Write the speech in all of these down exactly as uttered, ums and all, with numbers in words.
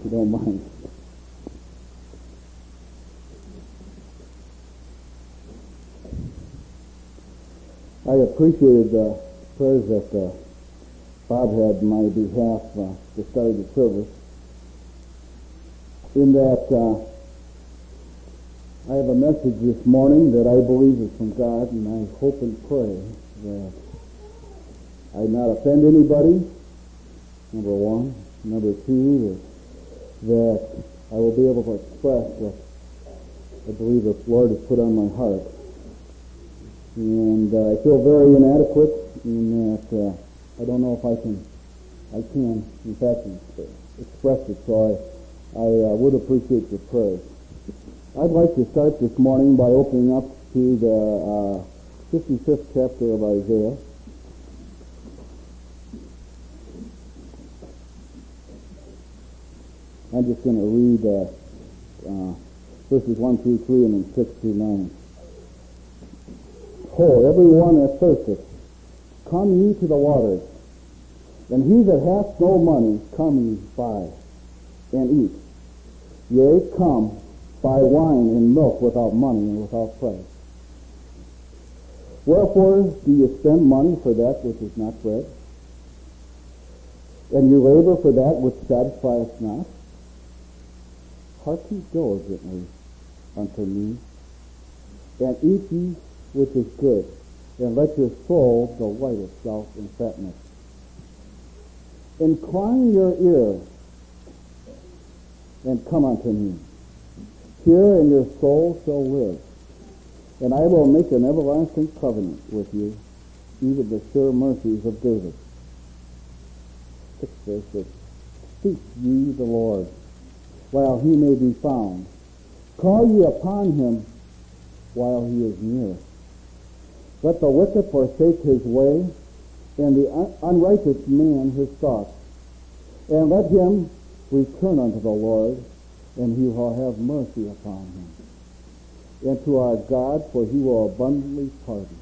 you don't mind. I appreciated the prayers that uh, Bob had on my behalf uh, to start the service, in that uh, I have a message this morning that I believe is from God, and I hope and pray that I not offend anybody, number one. Number two, that, that I will be able to express what I believe the Lord has put on my heart. And uh, I feel very inadequate in that uh, I don't know if I can, I can, in fact, express it. So I, I uh, would appreciate your prayers. I'd like to start this morning by opening up to the uh, fifty-fifth chapter of Isaiah. I'm just going to read uh, uh, verses one through three and then six through nine. Ho, everyone that thirsteth, come ye to the waters, and he that hath no money, come ye buy and eat. Yea, come, buy wine and milk without money and without price. Wherefore do ye spend money for that which is not bread, and you labor for that which satisfieth not? Hearken diligently unto me, and eat ye which is good, and let your soul delight itself in fatness. Incline your ear, and come unto me. Hear, and your soul shall live. And I will make an everlasting covenant with you, even the sure mercies of David. Six verses. Seek ye the Lord, while he may be found. Call ye upon him while he is near. Let the wicked forsake his way, and the un- unrighteous man his thoughts. And let him return unto the Lord, and he will have mercy upon him. And to our God, for he will abundantly pardon.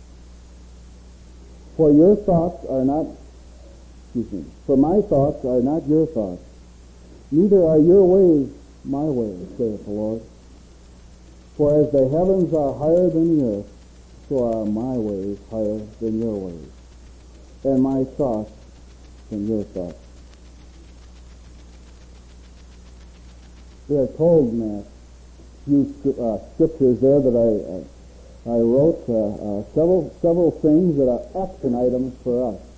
For your thoughts are not, excuse me, for my thoughts are not your thoughts, neither are your ways my ways, saith the Lord. For as the heavens are higher than the earth, so are my ways higher than your ways, and my thoughts than your thoughts. We are told in a few uh, scriptures there that I uh, I wrote uh, uh, several several things that are action items for us.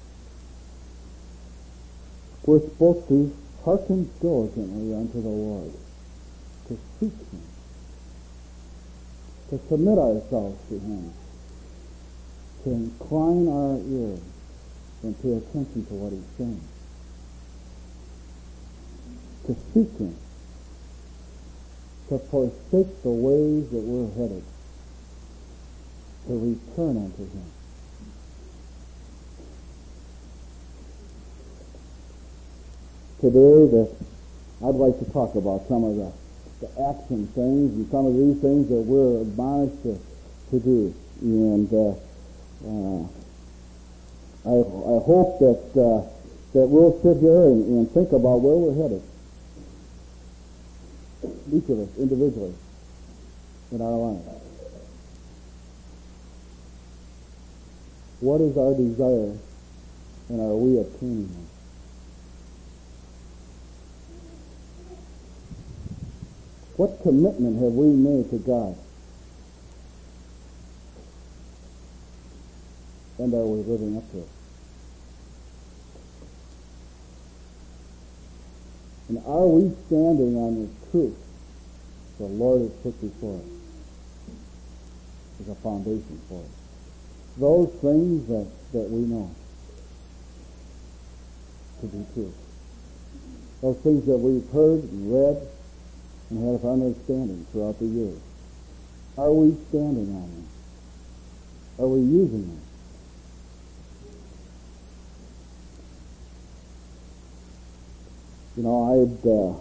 We're supposed to hearken diligently unto the Lord, to seek him, to submit ourselves to him, to incline our ears and pay attention to what he's saying, to seek him, to forsake the ways that we're headed, to return unto him. Today, the, I'd like to talk about some of the the action things and some of these things that we're admonished to, to do. And uh, uh, I, I hope that uh, that we'll sit here and, and think about where we're headed, each of us individually in our lives. What is our desire, and are we attaining it? What commitment have we made to God? And are we living up to it? And are we standing on the truth the Lord has put before us as a foundation for us? Those things that, that we know to be true. Those things that we've heard and read and have understanding throughout the years. Are we standing on them? Are we using them? You know, I'd uh,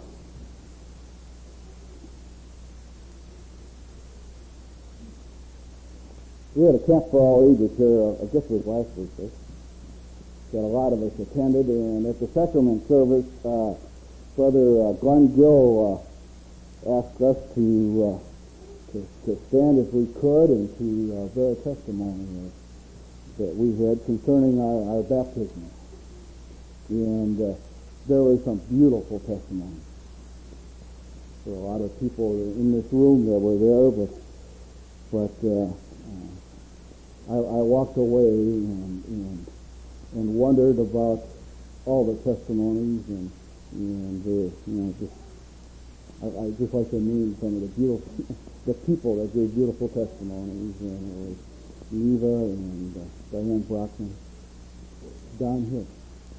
we had a camp for all ages here, uh, I guess it was last week, that a lot of us attended, and at the sacrament service, uh, Brother uh, Glenn Gill uh, asked us to, uh, to to stand if we could and to uh, bear testimony of, that we had concerning our, our baptism. And uh, there was some beautiful testimony. There were a lot of people in this room that were there, but but uh, uh, I, I walked away and, and and wondered about all the testimonies and and the, you know just I, I just like to name some of the beautiful the people that gave beautiful testimonies, and it was Eva and uh, Diane Brockman, Don Hicks,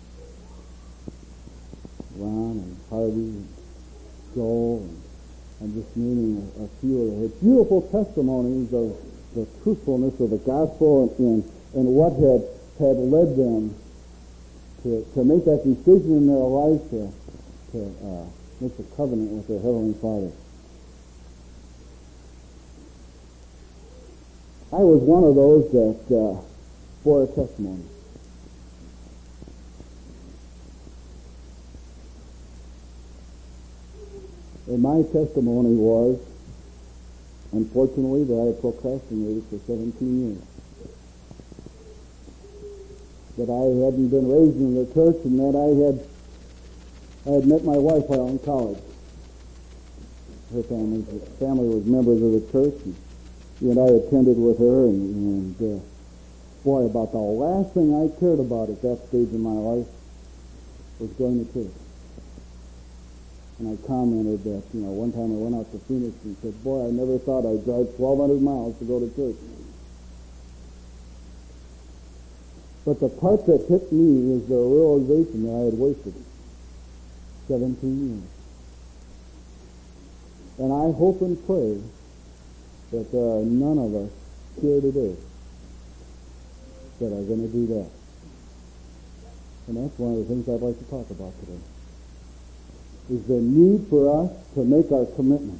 Ron and Harvey and Joel, and I'm just naming a, a few of the beautiful testimonies of the truthfulness of the gospel and, and, and what had, had led them to, to make that decision in their life to, to uh, make the covenant with their Heavenly Father. I was one of those that uh, bore a testimony. And my testimony was, unfortunately, that I had procrastinated for seventeen years. That I hadn't been raised in the church, and that I had I had met my wife while in college. Her family, family was members of the church, and, and I attended with her, and, and uh, boy, about the last thing I cared about at that stage in my life was going to church. And I commented that, you know, one time I went out to Phoenix and said, boy, I never thought I'd drive twelve hundred miles to go to church. But the part that hit me is the realization that I had wasted seventeen years. And I hope and pray that there are none of us here today that are going to do that. And that's one of the things I'd like to talk about today, is the need for us to make our commitment.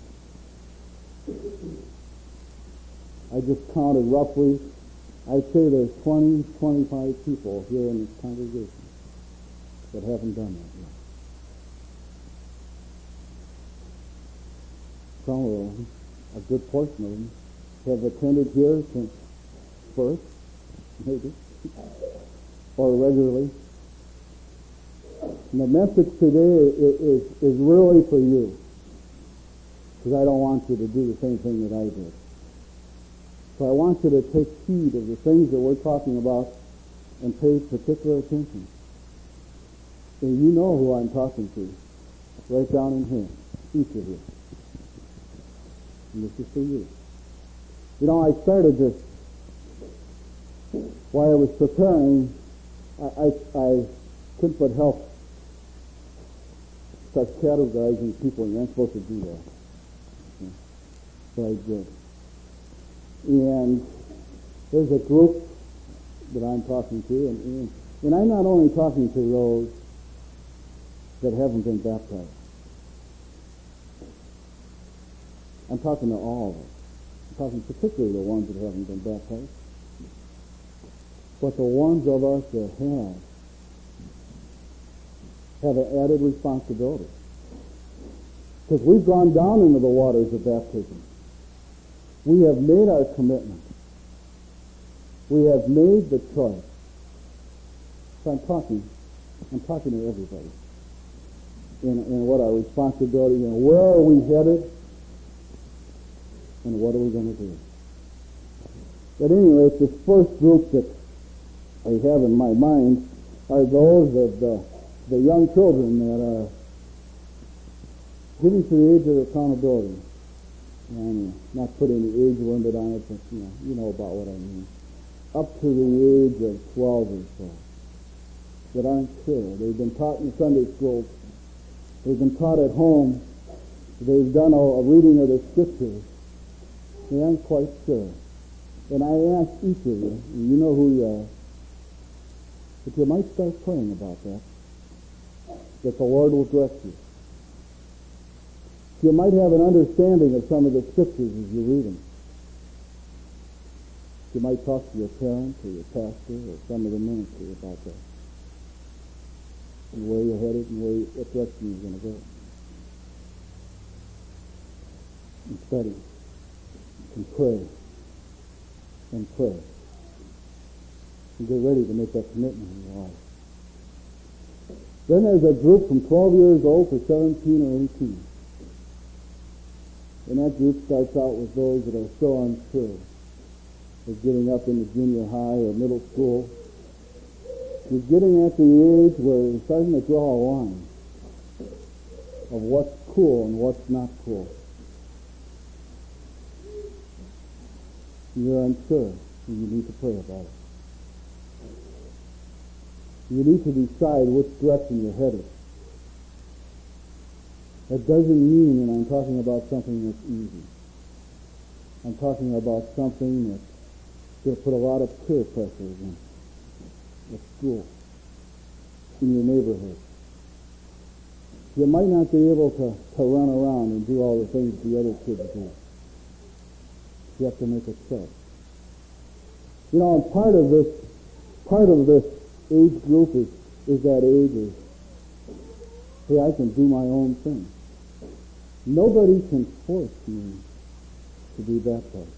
I just counted roughly, I'd say there's twenty, twenty-five people here in this congregation that haven't done that yet. Some of them, a good portion of them, have attended here since first, maybe, or regularly. And the message today is, is, is really for you, because I don't want you to do the same thing that I did. So I want you to take heed of the things that we're talking about and pay particular attention. And you know who I'm talking to, right down in here, each of you. And this is for you. You know, I started this, while I was preparing, I, I, I couldn't but help start categorizing people, and you're not supposed to do that. Yeah. But I did. And there's a group that I'm talking to, and, and, and I'm not only talking to those that haven't been baptized. I'm talking to all of us. I'm talking particularly the ones that haven't been baptized. But the ones of us that have, have an added responsibility. Because we've gone down into the waters of baptism. We have made our commitment. We have made the choice. So I'm talking, I'm talking to everybody. In, in what our responsibility, and where are we headed, and what are we going to do? At any rate, this first group that I have in my mind are those of the, the young children that are getting to the age of accountability. And not putting the age limit on it, but you know, you know about what I mean. Up to the age of twelve or so, that aren't sure. They've been taught in Sunday school. They've been taught at home. They've done a, a reading of the scriptures. They aren't quite sure. And I ask each of you, and you know who you are, that you might start praying about that, that the Lord will direct you. You might have an understanding of some of the scriptures as you read them. You might talk to your parent or your pastor or some of the ministry about that, and where you're headed and where, what direction you're going to go. and study and pray and pray and get ready to make that commitment in your life. Then there's a group from twelve years old to seventeen or eighteen. And that group starts out with those that are so unsure of getting up into junior high or middle school. You're getting at the age where you're starting to draw a line of what's cool and what's not cool. You're unsure, and you need to pray about it. You need to decide which direction you're headed. That doesn't mean that I'm talking about something that's easy. I'm talking about something that's going to put a lot of peer pressure in at school, in your neighborhood. You might not be able to, to run around and do all the things the other kids do. You have to make a choice. You know, and part of this, part of this age group is, is that age is, hey, I can do my own thing. Nobody can force me to be baptized.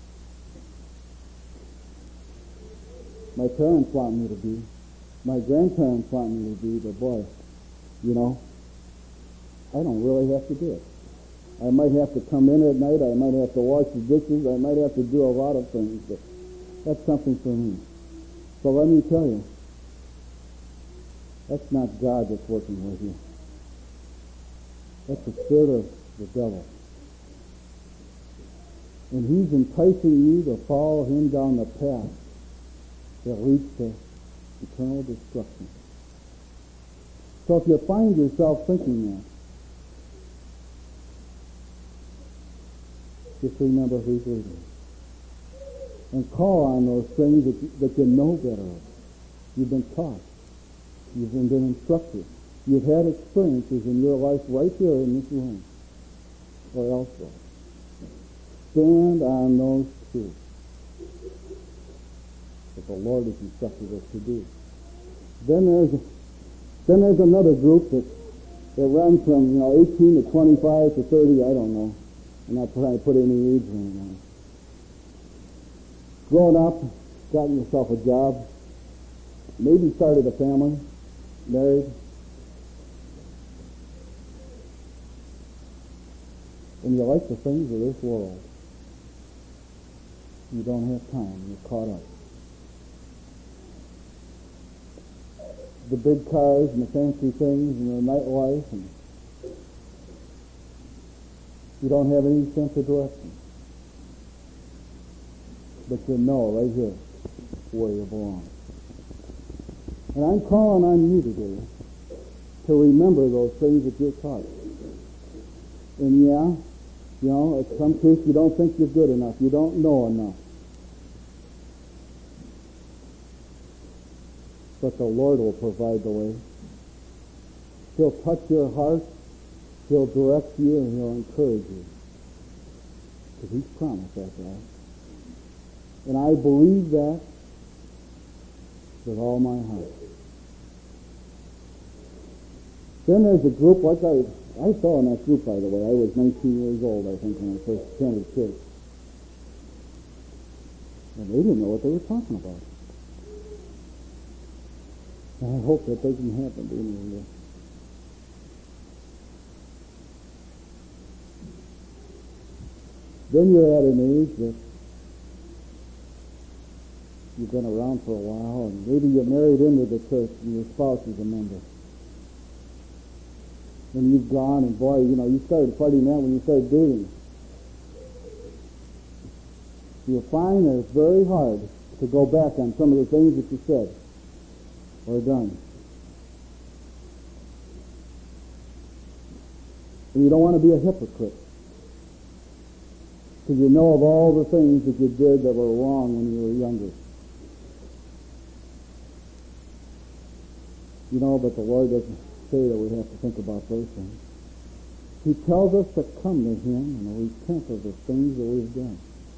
My parents want me to be. My grandparents want me to be, but boy, you know, I don't really have to do it. I might have to come in at night, I might have to wash the dishes, I might have to do a lot of things, but that's something for me. So let me tell you, that's not God that's working with you. That's the spirit of the devil. And he's enticing you to follow him down the path that leads to eternal destruction. So if you find yourself thinking that, just remember who's leading. And call on those things that you, that you know better of. You've been taught. You've been, been instructed. You've had experiences in your life right here in this room or elsewhere. Stand on those truths that the Lord has instructed us to do. Then there's then there's another group that that runs from you know eighteen to twenty-five to thirty. I don't know. I'm not trying to put any age range on it. Grown up, gotten yourself a job, maybe started a family, married. And you like the things of this world. You don't have time. You're caught up. The big cars and the fancy things and the nightlife, and you don't have any sense of direction. But you know right here where you belong. And I'm calling on you today to remember those things that you're taught. And yeah, you know, in some case you don't think you're good enough. You don't know enough. But the Lord will provide the way. He'll touch your heart. He'll direct you and He'll encourage you. Because He's promised that, right? And I believe that with all my heart. Then there's a group, like I, I saw in that group, by the way. I was nineteen years old, I think, when I first attended church. And they didn't know what they were talking about. And I hope that doesn't happen to any of you. Then you're at an age that you've been around for a while, and maybe you're married into the church and your spouse is a member. And you've gone, and boy, you know, you started fighting that when you started dating. You'll find that it's very hard to go back on some of the things that you said or done. And you don't want to be a hypocrite, because you know of all the things that you did that were wrong when you were younger. You know, but the Lord doesn't say that we have to think about those things. He tells us to come to Him and repent of the things that we've done.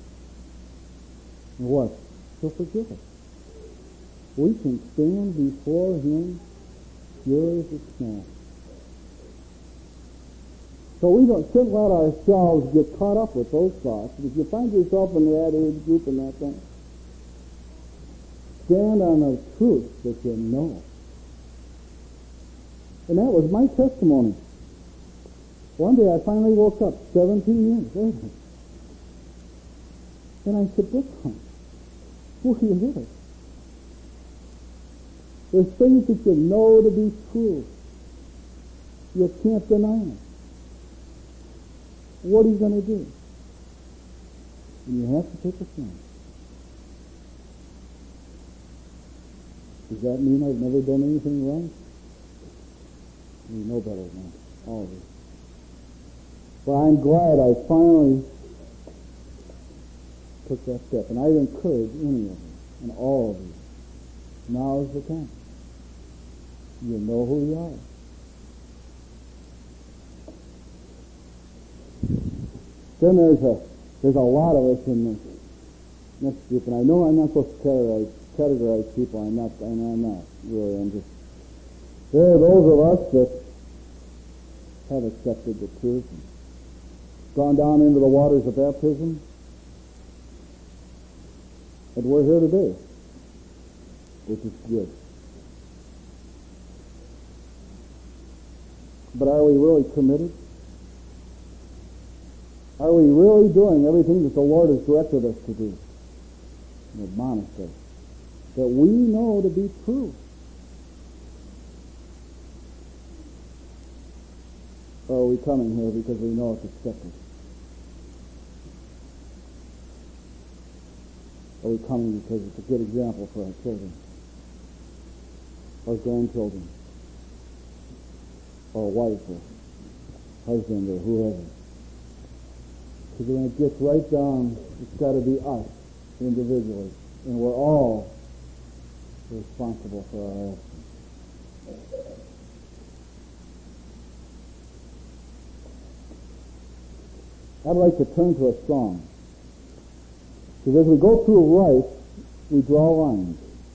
And what? He'll forgive us. We can stand before Him pure as the snow. So we don't, shouldn't let ourselves get caught up with those thoughts. If you find yourself in that age group and that thing, stand on the truth that you know. And that was my testimony. One day I finally woke up, seventeen years later. And I said, Dick, what do you do? There's things that you know to be true. You can't deny it. What are you going to do? And you have to take a stand. Does that mean I've never done anything wrong? You know better than that, all of you. But I'm glad I finally took that step. And I'd encourage any of you and all of you. Now is the time. You know who you are. Then there's a there's a lot of us in this next group, and I know I'm not supposed to categorize, categorize people. I'm not. I'm, I'm not really. I'm just. There are those of us that have accepted the truth, and gone down into the waters of baptism, and we're here today, which is good. But are we really committed? Are we really doing everything that the Lord has directed us to do and admonished us, that we know to be true? Or are we coming here because we know it's expected? Are we coming because it's a good example for our children, our grandchildren, or wife, or husband, or whoever? Because when it gets right down, it's got to be us individually, and we're all responsible for our actions. I'd like to turn to a song. Because as we go through life, we draw lines.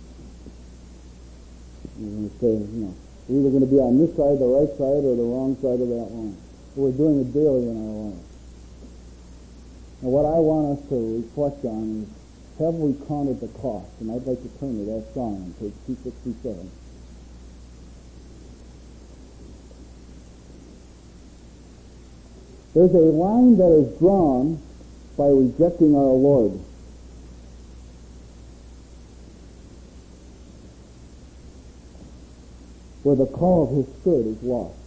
We're going to say, you know, we're either going to be on this side, the right side, or the wrong side of that line. We're doing it daily in our lives. And what I want us to reflect on is, have we counted the cost? And I'd like to turn to that song on page two sixty-seven. There's a line that is drawn by rejecting our Lord. Where the call of His Spirit is lost.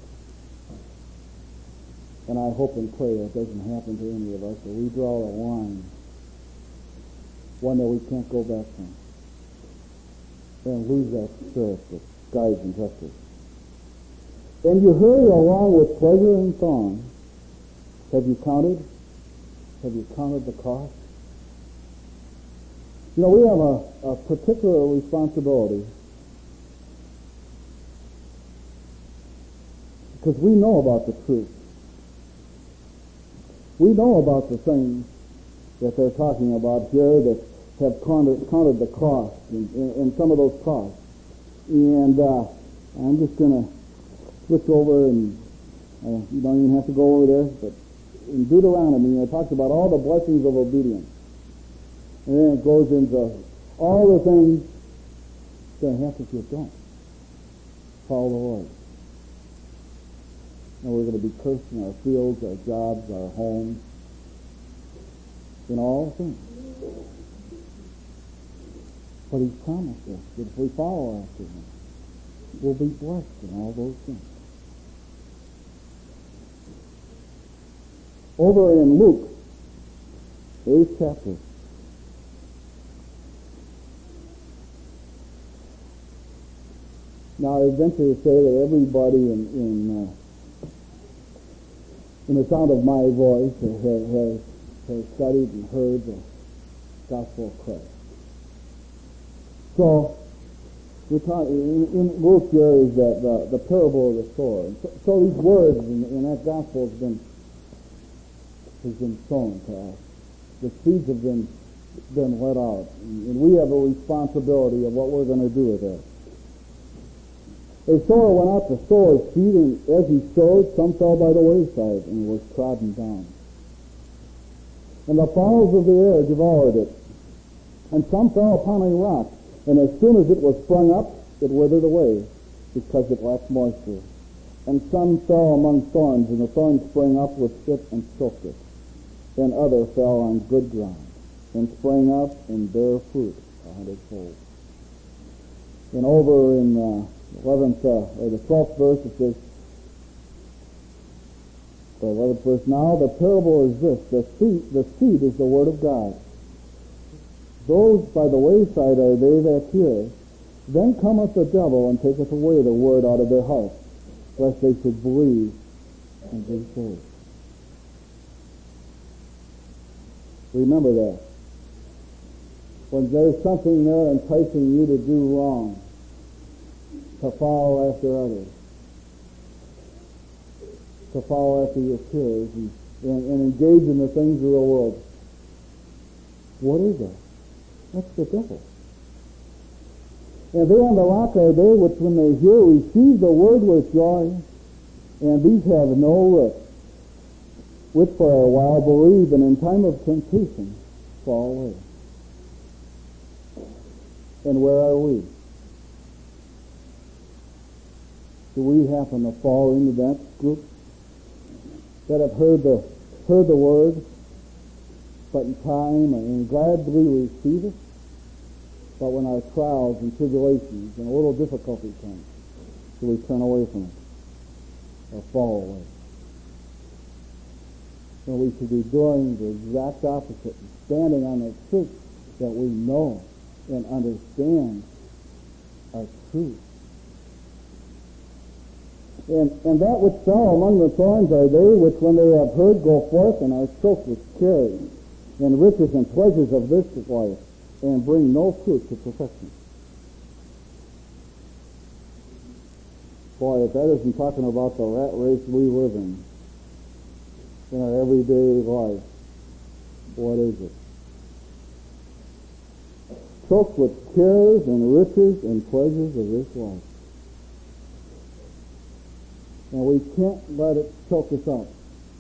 And I hope and pray that doesn't happen to any of us, that we draw a line, one that we can't go back from, and lose that Spirit that guides and directs us. And you hurry along with pleasure and song. Have you counted? Have you counted the cost? You know, we have a, a particular responsibility because we know about the truth. We know about the things that they're talking about here that have counted, counted the cost and, and some of those costs. And uh, I'm just going to switch over, and uh, you don't even have to go over there, but in Deuteronomy, it talks about all the blessings of obedience. And then it goes into all the things that happen if you don't follow the Lord. And we're going to be cursed in our fields, our jobs, our homes, in all things. But He's promised us that if we follow after Him, we'll be blessed in all those things. Over in Luke, the eighth chapter, now I venture to say that everybody in in, uh, in the sound of my voice has, has, has studied and heard the gospel of Christ. So, we're talking, in, in Luke here is that the, the parable of the sower. So, so these words in, in that gospel has been has been sown to us. The seeds have been been let out, and, and we have a responsibility of what we're going to do with it. A sower went out to sow his seed, and as he sowed, some fell by the wayside and was trodden down. And the fowls of the air devoured it. And some fell upon a rock, and as soon as it was sprung up, it withered away, because it lacked moisture. And some fell among thorns, and the thorns sprang up with it and choked it. And other fell on good ground, and sprang up and bare fruit a hundredfold. And over in uh, eleventh uh, or the twelfth verse, it says, the eleventh verse, now the parable is this: the seed, the seed is the word of God. Those by the wayside are they that hear. Then cometh the devil and taketh away the word out of their hearts, lest they should believe and be saved. Remember that. When there's something there enticing you to do wrong, to follow after others, to follow after your peers, and, and, and engage in the things of the world, what is that? That's the devil. And they on the rock are they which, when they hear, receive the word with joy, and these have no root, which for a while believe, and in time of temptation fall away. And where are we? Do we happen to fall into that group that have heard the heard the word, but in time and gladly receive it? But when our trials and tribulations and a little difficulty comes, do we turn away from it or fall away? So we should be doing the exact opposite, standing on the truth that we know and understand are true. And, and that which fell among the thorns are they which, when they have heard, go forth and are choked with cares and riches and pleasures of this life, and bring no fruit to perfection. Boy, if that isn't talking about the rat race we live in, in our everyday life, what is it? Choked with cares and riches and pleasures of this life. And we can't let it choke us up.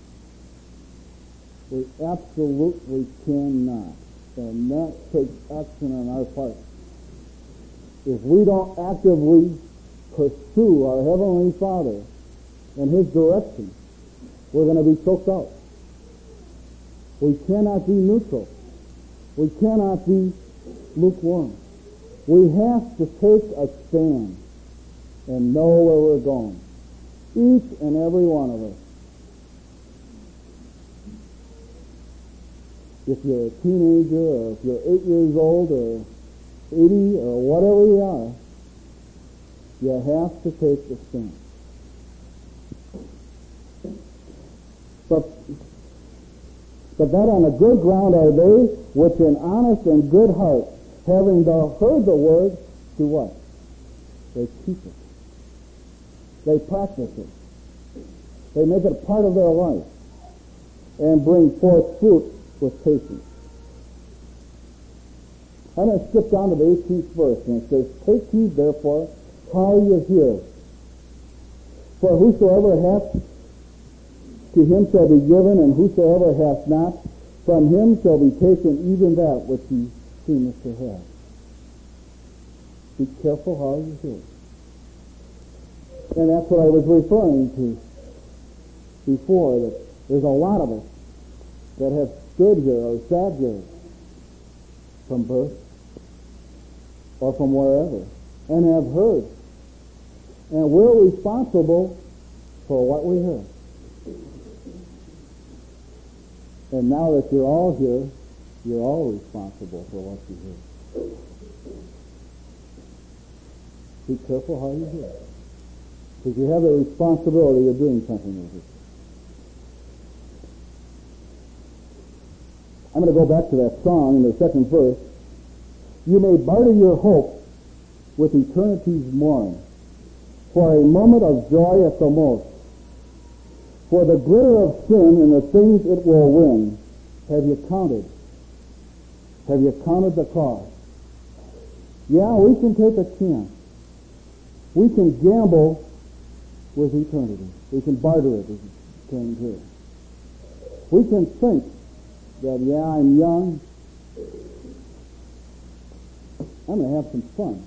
We absolutely cannot. And that takes action on our part. If we don't actively pursue our Heavenly Father and His direction, we're going to be choked out. We cannot be neutral. We cannot be lukewarm. We have to take a stand and know where we're going. Each and every one of us. If you're a teenager, or if you're eight years old, or eighty, or whatever you are, you have to take the stand. But, but that on a good ground are they which in honest and good heart, having the, heard the word, do what? They keep it. They practice it. They make it a part of their life and bring forth fruit with patience. I'm going to skip down to the eighteenth verse, and it says, take heed therefore how you hear. For whosoever hath, to him shall be given, and whosoever hath not, from him shall be taken even that which he seemeth to have. Be careful how you hear. And that's what I was referring to before, that there's a lot of us that have stood here or sat here from birth or from wherever and have heard. And we're responsible for what we hear. And now that you're all here, you're all responsible for what you hear. Be careful how you hear. Because you have the responsibility of doing something with it. I'm going to go back to that song in the second verse. You may barter your hope with eternity's morn, for a moment of joy at the most. For the glitter of sin and the things it will win, have you counted? Have you counted the cost? Yeah, we can take a chance. We can gamble with eternity. We can barter it, as it came here. We can think that, yeah, I'm young, I'm going to have some fun.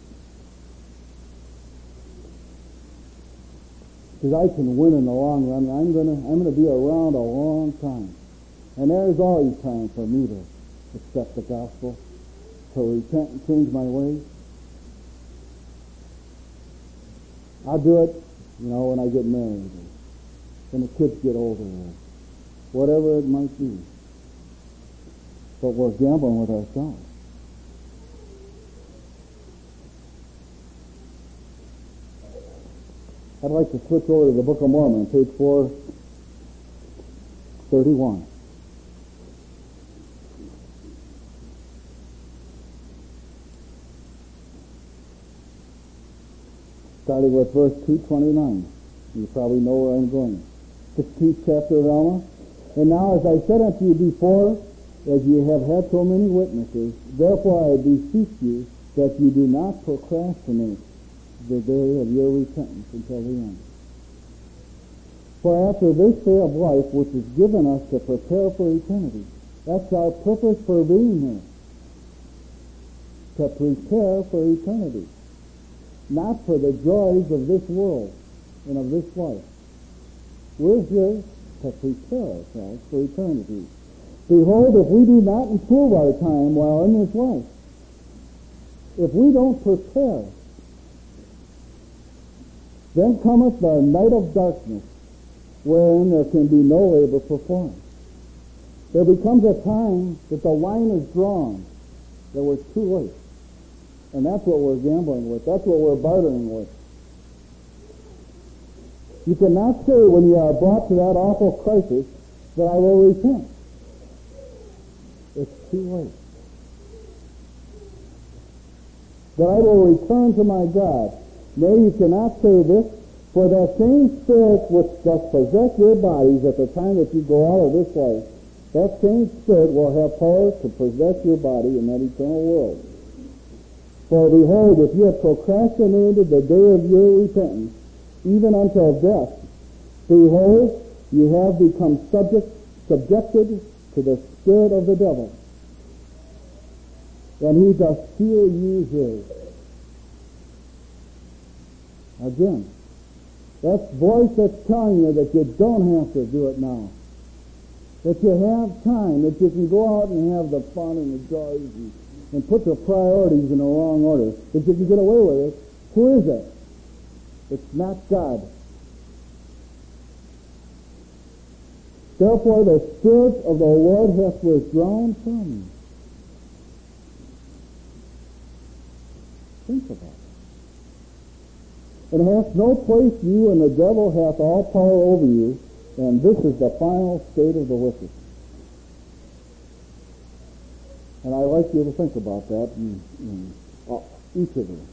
Because I can win in the long run. I'm going to I'm going to be around a long time. And there's always time for me to accept the gospel, to repent and change my ways. I'll do it, you know, when I get married, or when the kids get older, or whatever it might be. But we're gambling with ourselves. I'd like to switch over to the Book of Mormon, page four thirty-one. Starting with verse two twenty-nine. You probably know where I'm going. sixteenth chapter of Alma. And now, as I said unto you before, as you have had so many witnesses, therefore I beseech you that you do not procrastinate the day of your repentance until the end. For after this day of life, which is given us to prepare for eternity, that's our purpose for being here, to prepare for eternity, not for the joys of this world and of this life. We're here to prepare ourselves for eternity. Behold, if we do not improve our time while in this life, if we don't prepare, then cometh the night of darkness, wherein there can be no labor performed. There becomes a time that the line is drawn, that we're too late. And that's what we're gambling with. That's what we're bartering with. You cannot say when you are brought to that awful crisis that I will repent. It's too late. That I will return to my God. Nay, you cannot say this, for that same Spirit which does possess your bodies at the time that you go out of this life, that same Spirit will have power to possess your body in that eternal world. For behold, if you have procrastinated the day of your repentance, even until death, behold, you have become subject, subjected to the spirit of the devil, and he doth steal you his. Again, that voice that's telling you that you don't have to do it now, that you have time, that you can go out and have the fun and the joys and, and put the priorities in the wrong order, that you can get away with it. Who is it? It's not God. Therefore the Spirit of the Lord hath withdrawn from you. Think about it. And hath no place you, and the devil hath all power over you, and this is the final state of the wicked. And I'd like you to think about that in, in uh, each of you,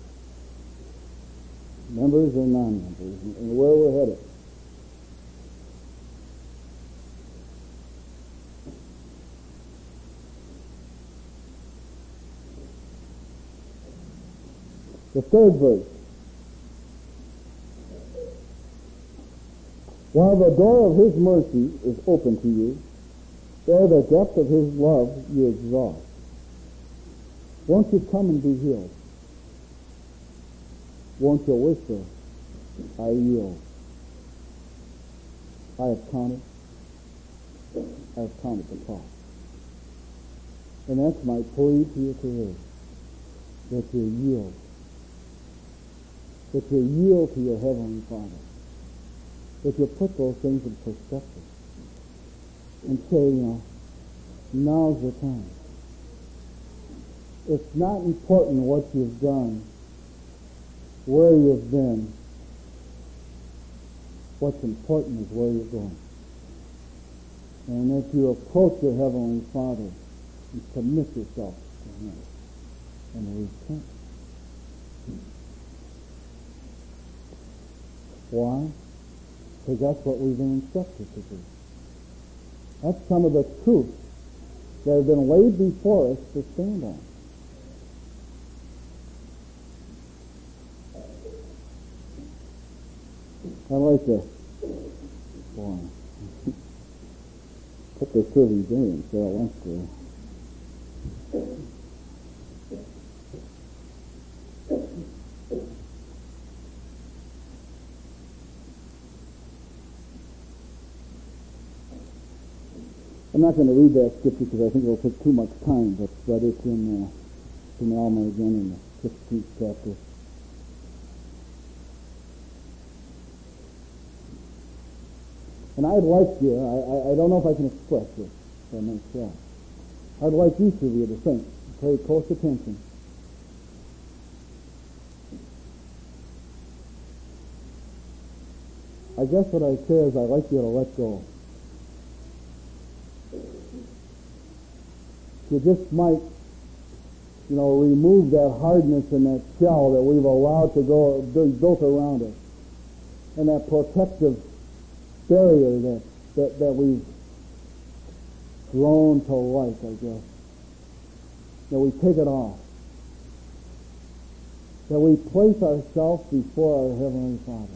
members and non-members, and, and where we're headed. The third verse. While the door of his mercy is open to you, ere the depth of his love you exhaust. Won't you come and be healed? Won't you whisper, I yield. I have counted. I have counted the cost. And that's my plea to you today, that you yield. That you yield to your Heavenly Father. That you put those things in perspective and say, you know, now's the time. It's not important what you've done, where you've been. What's important is where you're going. And that you approach your Heavenly Father and commit yourself to Him and repent. Why? Because that's what we've been instructed to do. That's some of the truths that have been laid before us to stand on. I like to, boy, put the serving day so I went to. I'm not going to read that scripture because I think it'll take too much time, but, but it's in, uh, it's in Alma again in the sixteenth chapter. And I'd like you, I, I don't know if I can express this by myself. I'd like each of you to think, pay close attention. I guess what I say is I'd like you to let go. You just might, you know, remove that hardness and that shell that we've allowed to go, be built around us, and that protective barrier that, that, that we've grown to like, I guess. That we take it off. That we place ourselves before our Heavenly Father.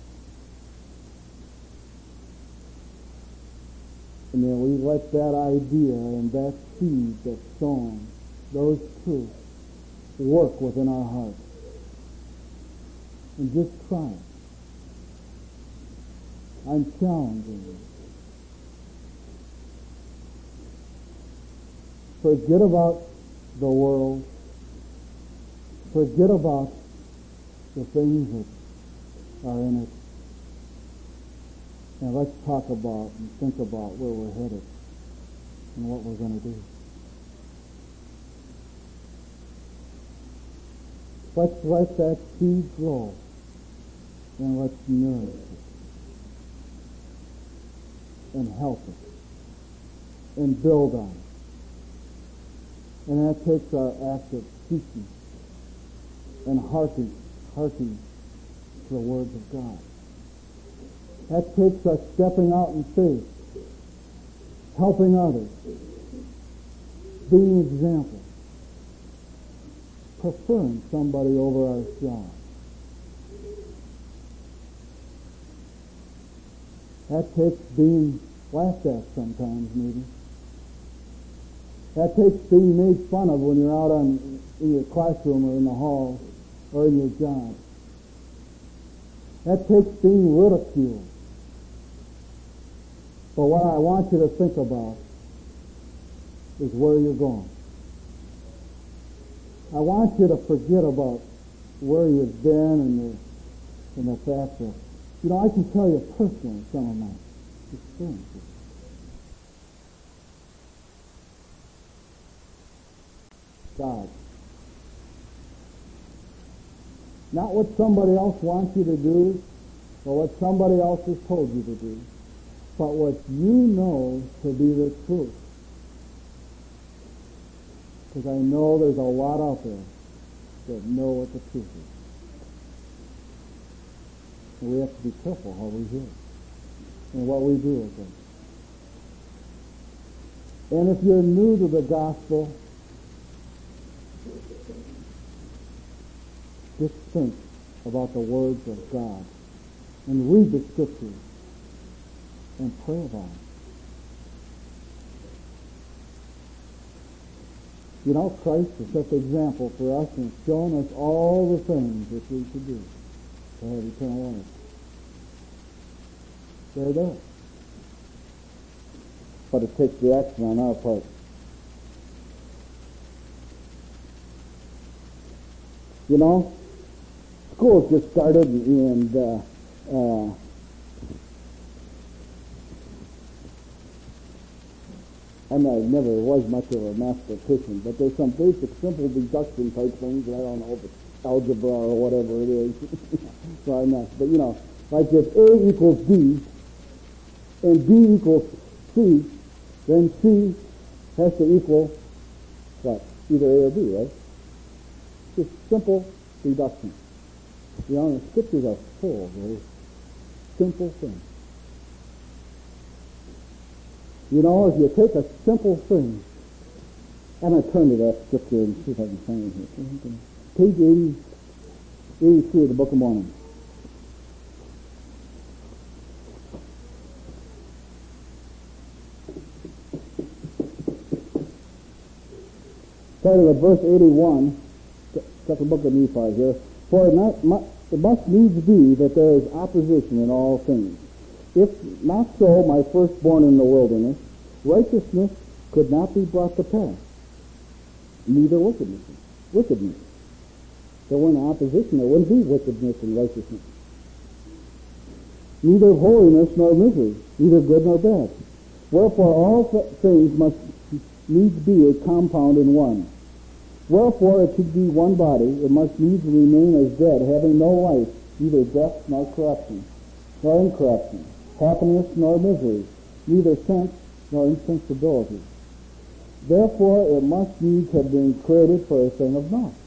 And then we let that idea and that seed that's sown, those truths, work within our hearts. And just try it. I'm challenging you. Forget about the world. Forget about the things that are in it. And let's talk about and think about where we're headed and what we're going to do. Let's let that seed grow and let's nourish it and help it and build on it. And that takes our active seeking and hearkening, hearkening to the words of God. That takes us stepping out in faith, helping others, being example, preferring somebody over ourselves. That takes being laughed at sometimes, maybe. That takes being made fun of when you're out on, in your classroom or in the hall or in your job. That takes being ridiculed. But what I want you to think about is where you're going. I want you to forget about where you've been and the, and the fact that, you know, I can tell you personally some of my experiences. God. Not what somebody else wants you to do or what somebody else has told you to do, but what you know to be the truth. Because I know there's a lot out there that know what the truth is. And we have to be careful how we hear it and what we do with it. And if you're new to the gospel, just think about the words of God and read the scriptures and pray about it. You know, Christ has set the example for us and shown us all the things that we should do to have eternal life. They're there. But it takes the action on our part. You know, school's just started and uh, uh, I mean, I never was much of a mathematician, but there's some basic, simple deduction type things that I don't know if it's algebra or whatever it is. So I'm not, but you know, like if A equals B and B equals C, then C has to equal what? Either A or B, right? Just simple deduction. You know, the scriptures are full of those simple things. You know, if you take a simple thing, I'm going to turn to that scripture and see if I can find it here. Page eighty, eighty-three of the Book of Mormon. starting at verse eighty-one, second book of Nephi here. For it, not, it must needs be that there is opposition in all things. If not so, my firstborn in the wilderness, righteousness could not be brought to pass, neither wickedness. Wickedness. There weren't opposition, there wouldn't be wickedness and righteousness. Neither holiness nor misery, neither good nor bad. Wherefore all th- things must needs be a compound in one. Wherefore it should be one body, it must needs remain as dead, having no life, neither death nor corruption, nor incorruption, happiness nor misery, neither sense nor insensibility. Therefore it must needs have been created for a thing of naught.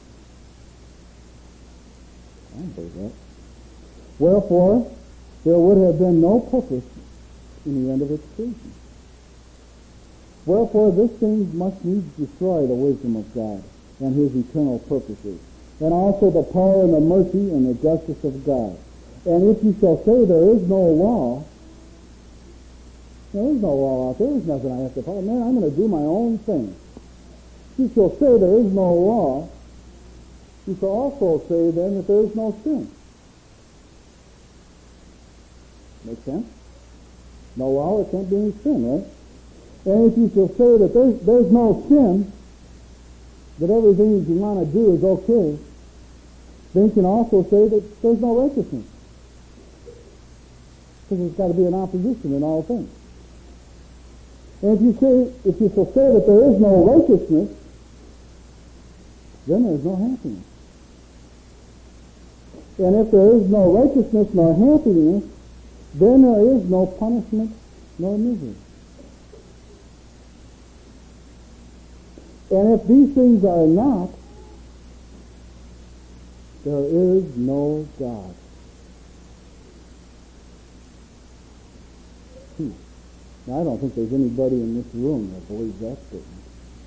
I don't believe that. Wherefore there would have been no purpose in the end of its creation. Wherefore this thing must needs destroy the wisdom of God and his eternal purposes, and also the power and the mercy and the justice of God. And if you shall say there is no law, there is no law out there, there's nothing I have to follow. Man, I'm going to do my own thing. You shall say there is no law, you shall also say then that there is no sin. Make sense? No law, there can't be any sin, right? And if you shall say that there's, there's no sin, that everything that you want to do is okay, then you can also say that there's no righteousness. Because there's got to be an opposition in all things. And if you say, if you shall say that there is no righteousness, then there's no happiness. And if there is no righteousness nor happiness, then there is no punishment nor misery. And if these things are not, there is no God. Hmm. Now, I don't think there's anybody in this room that believes that statement.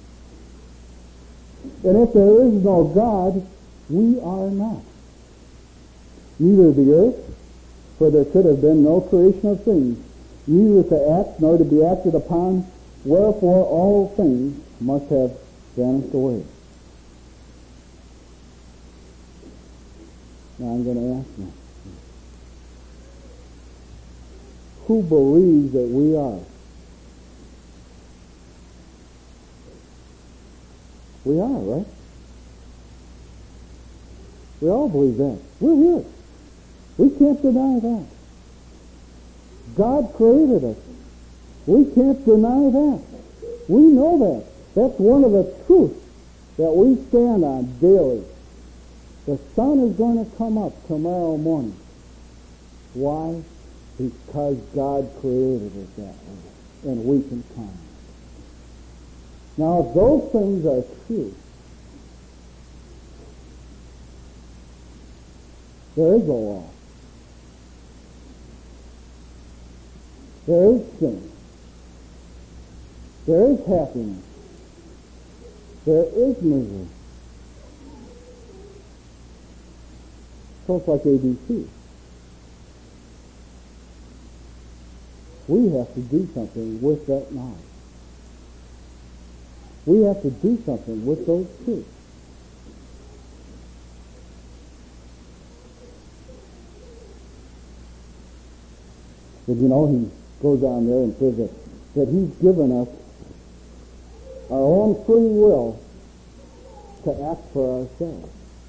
And if there is no God, we are not. Neither the earth, for there could have been no creation of things, neither to act nor to be acted upon, wherefore all things must have vanished away. Now I'm going to ask you, who believes that we are? We are, right? We all believe that. We're here. We can't deny that. God created us. We can't deny that. We know that. That's one of the truths that we stand on daily. The sun is going to come up tomorrow morning. Why? Because God created it that way, and we can count on it. Now, if those things are true, there is a law. There is sin. There is happiness. There is misery. So it's like A B C. We have to do something with that knowledge. We have to do something with those truths. But you know, he goes on there and says that, that he's given us our own free will to act for ourselves.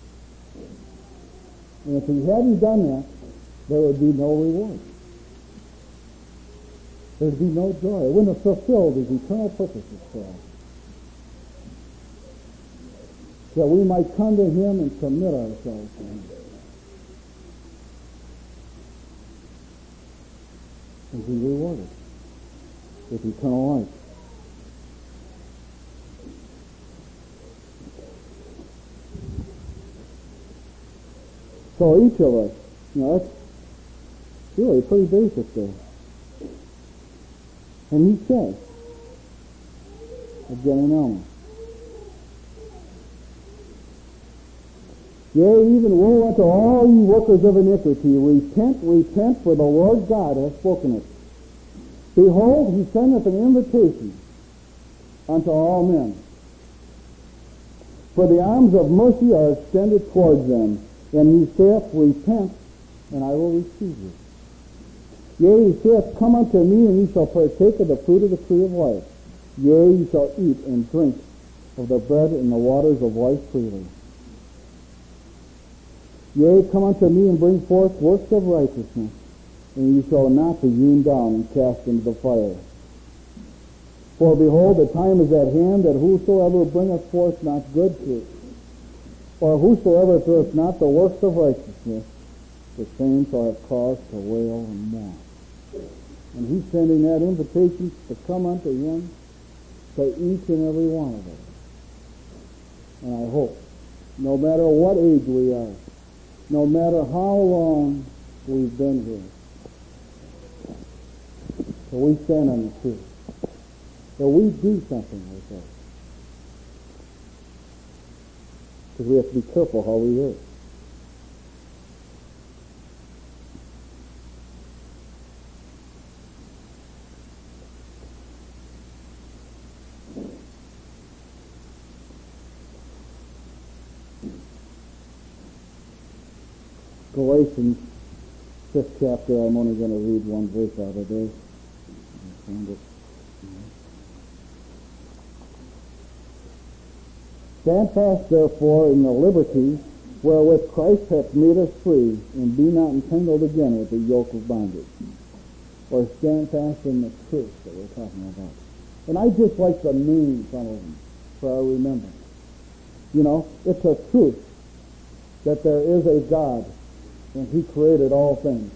And if he hadn't done that, there would be no reward. There would be no joy. It wouldn't have fulfilled his eternal purposes for us. That we might come to him and submit ourselves to him. And be rewarded with eternal life. So each of us, you know, that's really pretty basic there. And he says, again and Elmer, yea, even woe unto all you workers of iniquity, repent, repent, for the Lord God hath spoken it. Behold, he sendeth an invitation unto all men. For the arms of mercy are extended towards them, and he saith, Repent, and I will receive you. Yea, he saith, Come unto me, and ye shall partake of the fruit of the tree of life. Yea, ye shall eat and drink of the bread and the waters of life freely. Yea, come unto me, and bring forth works of righteousness, and ye shall not be hewn down and cast into the fire. For behold, the time is at hand that whosoever bringeth forth not good fruit, or whosoever doeth not the works of righteousness, the same shall have cause to wail and mourn. And he's sending that invitation to come unto him to each and every one of us. And I hope, no matter what age we are, no matter how long we've been here, that we stand on the truth, that we do something like that. Because we have to be careful how we hear it. Galatians, fifth chapter, I'm only going to read one verse out of there. Stand fast, therefore, in the liberty wherewith Christ hath made us free, and be not entangled again with the yoke of bondage. Or stand fast in the truth that we're talking about. And I just like to name some of them for our remembrance. You know, it's a truth that there is a God, and he created all things.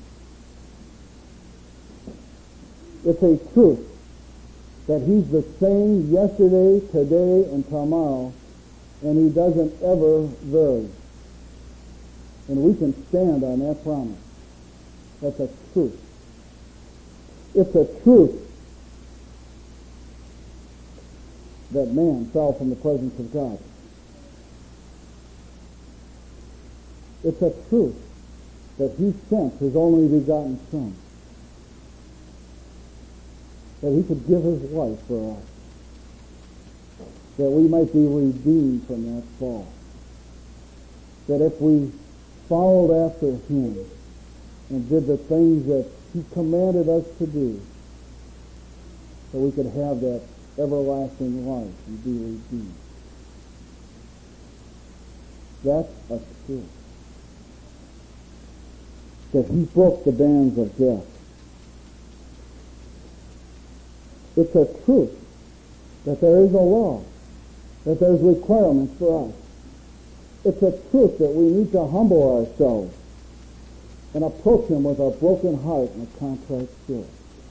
It's a truth that he's the same yesterday, today, and tomorrow, and he doesn't ever vary. And we can stand on that promise. That's a truth. It's a truth that man fell from the presence of God. It's a truth that he sent his only begotten Son, that he could give his life for us, that we might be redeemed from that fall, that if we followed after him and did the things that he commanded us to do, that we could have that everlasting life and be redeemed. That's a truth. That he broke the bands of death. It's a truth that there is a law, that there's requirements for us. It's a truth that we need to humble ourselves and approach him with a broken heart and a contrite spirit.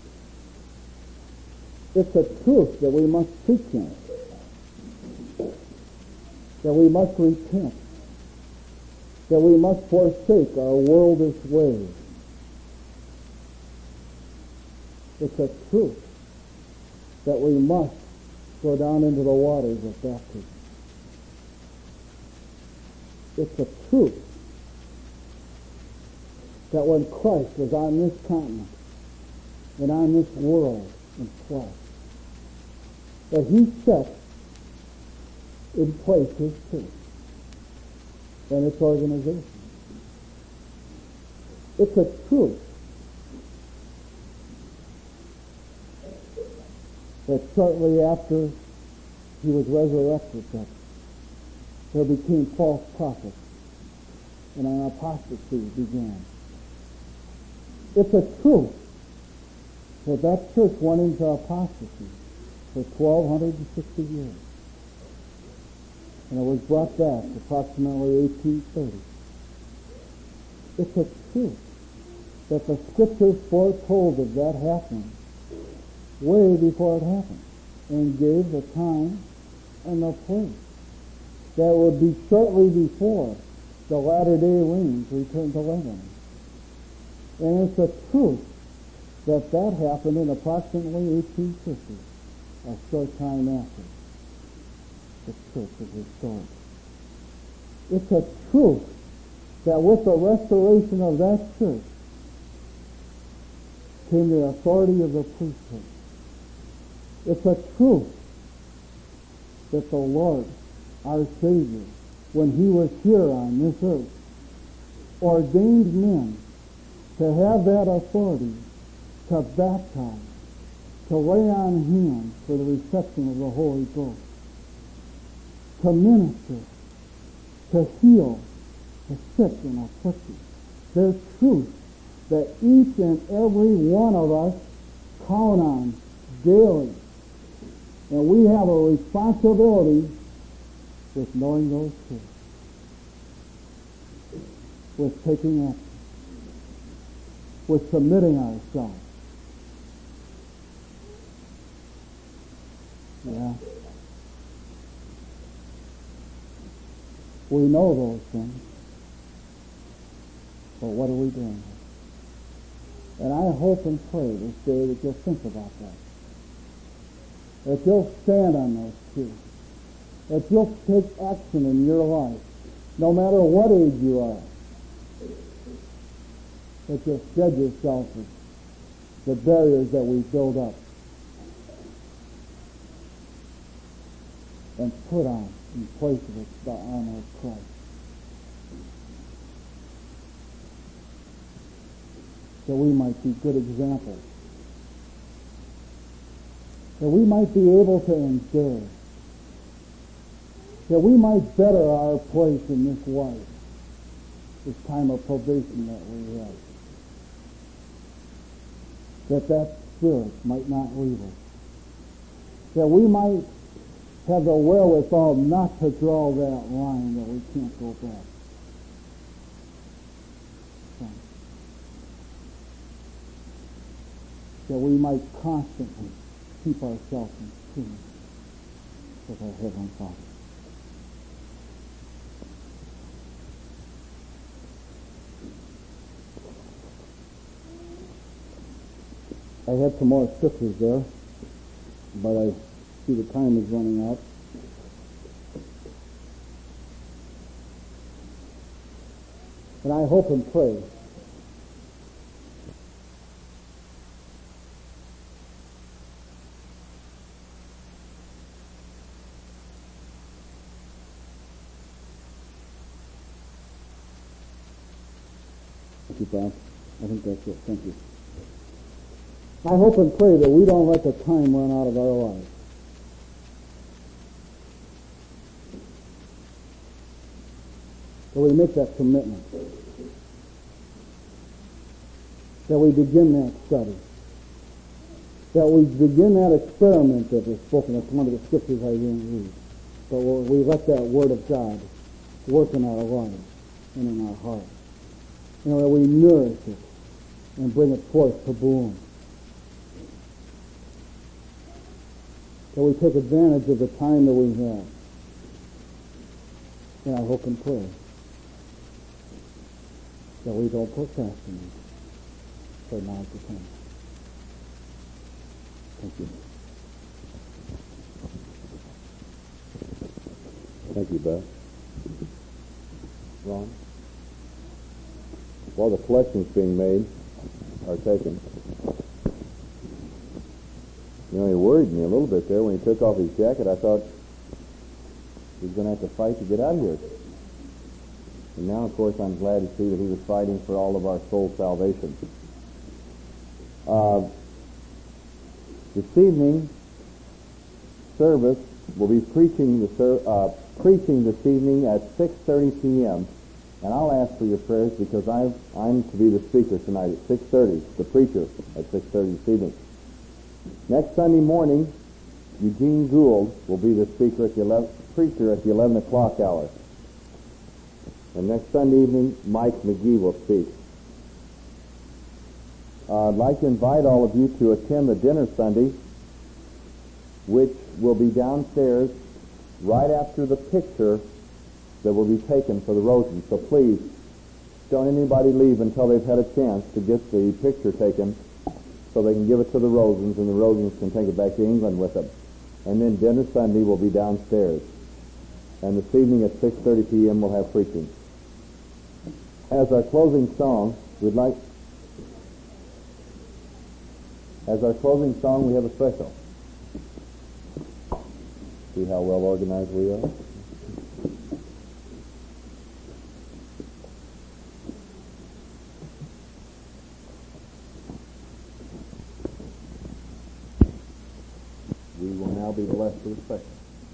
It's a truth that we must seek him, that we must repent, that we must forsake our worldish ways. It's a truth that we must go down into the waters of baptism. It's a truth that when Christ was on this continent and on this world in flesh, that he set in place his church and its organization. It's a truth that shortly after he was resurrected, that there became false prophets and an apostasy began. It's a truth that that church went into apostasy for twelve sixty years. And it was brought back approximately eighteen thirty. It's a truth that the Scriptures foretold of that happening way before it happened, and gave the time and the place. That would be shortly before the latter-day rains returned to Lebanon. And it's a truth that that happened in approximately eighteen fifty, a short time after the church was restored. It's a truth that with the restoration of that church came the authority of the priesthood. It's a truth that the Lord our Savior, when he was here on this earth, ordained men to have that authority to baptize, to lay on hands for the reception of the Holy Ghost, to minister, to heal the sick and afflicted. There's truth that each and every one of us count on daily. And we have a responsibility with knowing those truths, with taking action, with submitting ourselves. Yeah. We know those things, but what are we doing? And I hope and pray this day that you'll think about that. That you'll stand on those truths. That you'll take action in your life, no matter what age you are. That you'll shed yourself of the barriers that we build up and put on, in place of it, the armor of Christ. That we might be good examples. That we might be able to endure. That we might better our place in this life, this time of probation that we have. That that spirit might not leave us. That we might have the wherewithal not to draw that line that we can't go back. That we might constantly keep ourselves in tune with our Heavenly Father. I had some more scriptures there, but I see the time is running out. And I hope and pray Thank you, Bob. I think that's it. Thank you. I hope and pray that we don't let the time run out of our lives. That we make that commitment. That we begin that study. That we begin that experiment that was spoken of. One of the scriptures I didn't read. But we let that Word of God work in our lives and in our hearts. You know, that we nourish it and bring it forth to bloom. That we take advantage of the time that we have. And I hope and pray that we don't procrastinate for now to come. Thank you. Thank you, Beth. Ron? While the collections being made are taken, you know, he worried me a little bit there when he took off his jacket. I thought he was going to have to fight to get out of here. And now, of course, I'm glad to see that he was fighting for all of our soul salvation. Uh, this evening, service will be preaching the ser- uh, preaching this evening at six thirty p.m. And I'll ask for your prayers because I've, I'm to be the speaker tonight at six thirty, the preacher at six thirty this evening. Next Sunday morning, Eugene Gould will be the speaker at the eleven, preacher at the eleven o'clock hour. And next Sunday evening, Mike McGee will speak. Uh, I'd like to invite all of you to attend the dinner Sunday, which will be downstairs right after the picture that will be taken for the Rosens. So please, don't anybody leave until they've had a chance to get the picture taken so they can give it to the Rosens, and the Rosens can take it back to England with them. And then dinner Sunday will be downstairs. And this evening at six thirty p.m. we'll have preaching. As our closing song, we'd like, as our closing song, we have a special. See how well organized we are? we will now be blessed for the session.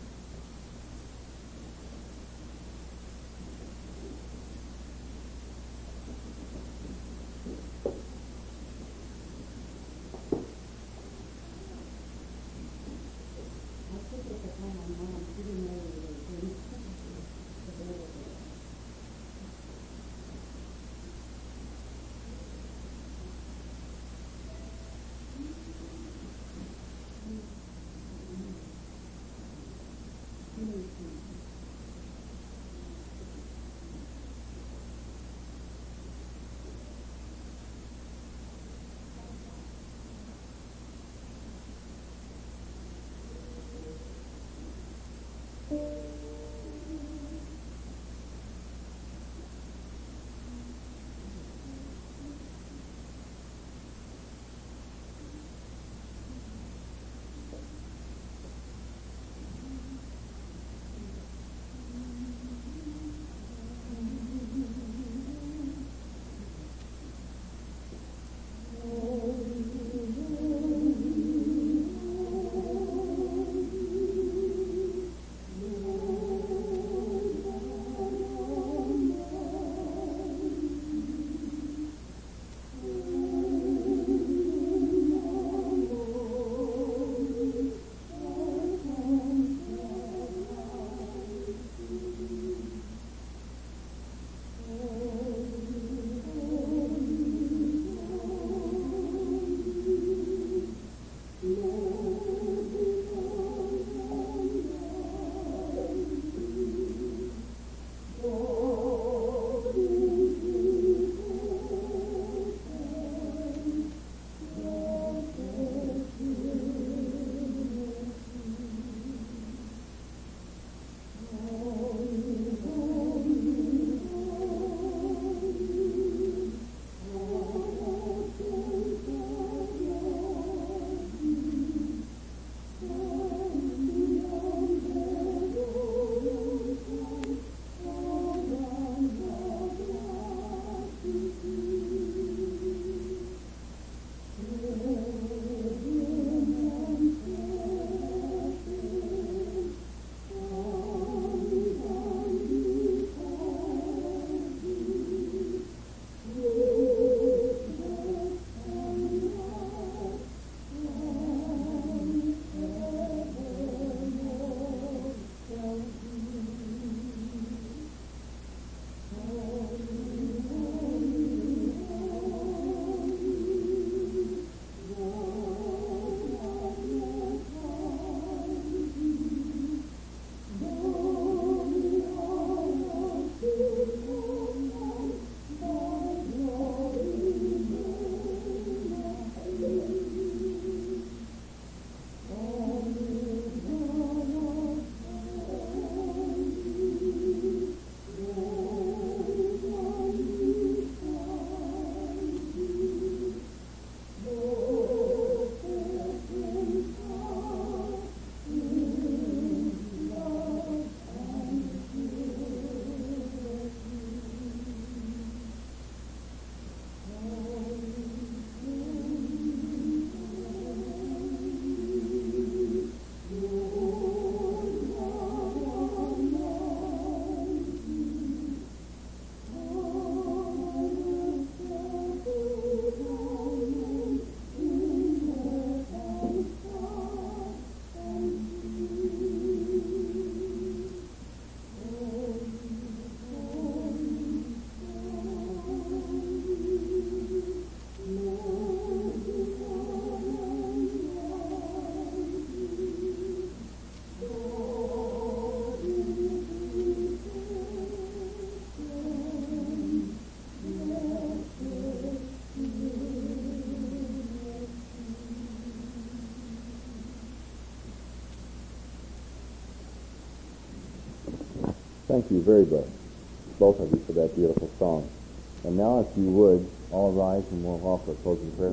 Thank you very much, both of you, for that beautiful song. And now, if you would, all rise and we'll offer a closing prayer.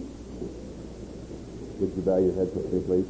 Would you bow your heads with me, please?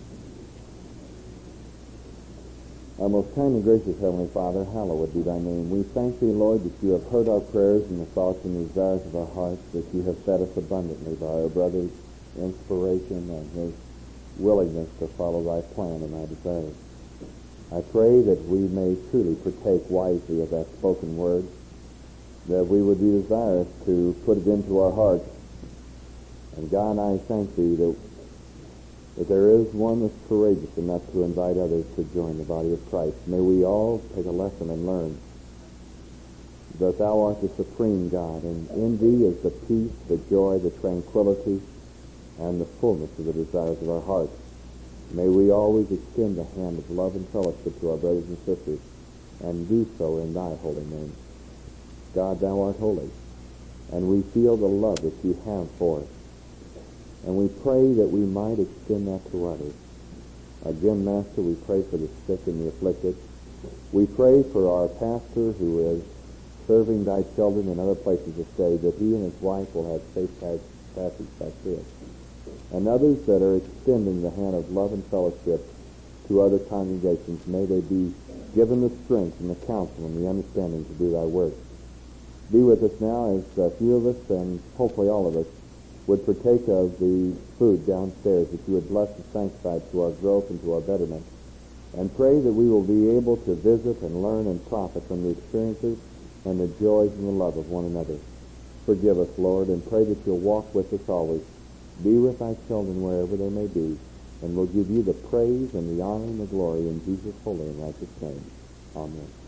Our most kind and gracious Heavenly Father, hallowed be thy name. We thank thee, Lord, that you have heard our prayers and the thoughts and desires of our hearts, that you have fed us abundantly by our brother's inspiration and his willingness to follow thy plan and thy desires. I pray that we may truly partake wisely of that spoken word, that we would be desirous to put it into our hearts. And God, I thank thee that, that there is one that's courageous enough to invite others to join the body of Christ. May we all take a lesson and learn that thou art the supreme God, and in thee is the peace, the joy, the tranquility, and the fullness of the desires of our hearts. May we always extend the hand of love and fellowship to our brothers and sisters, and do so in thy holy name. God, thou art holy, and we feel the love that you have for us, and we pray that we might extend that to others. Again, Master, we pray for the sick and the afflicted. We pray for our pastor who is serving thy children in other places of stay, that he and his wife will have safe passage back to us. And others that are extending the hand of love and fellowship to other congregations, may they be given the strength and the counsel and the understanding to do thy work. Be with us now as a few of us, and hopefully all of us, would partake of the food downstairs, that you would bless and sanctify it to our growth and to our betterment. And pray that we will be able to visit and learn and profit from the experiences and the joys and the love of one another. Forgive us, Lord, and pray that you'll walk with us always. Be with thy children wherever they may be, and we'll give you the praise and the honor and the glory in Jesus' holy and righteous name. Amen.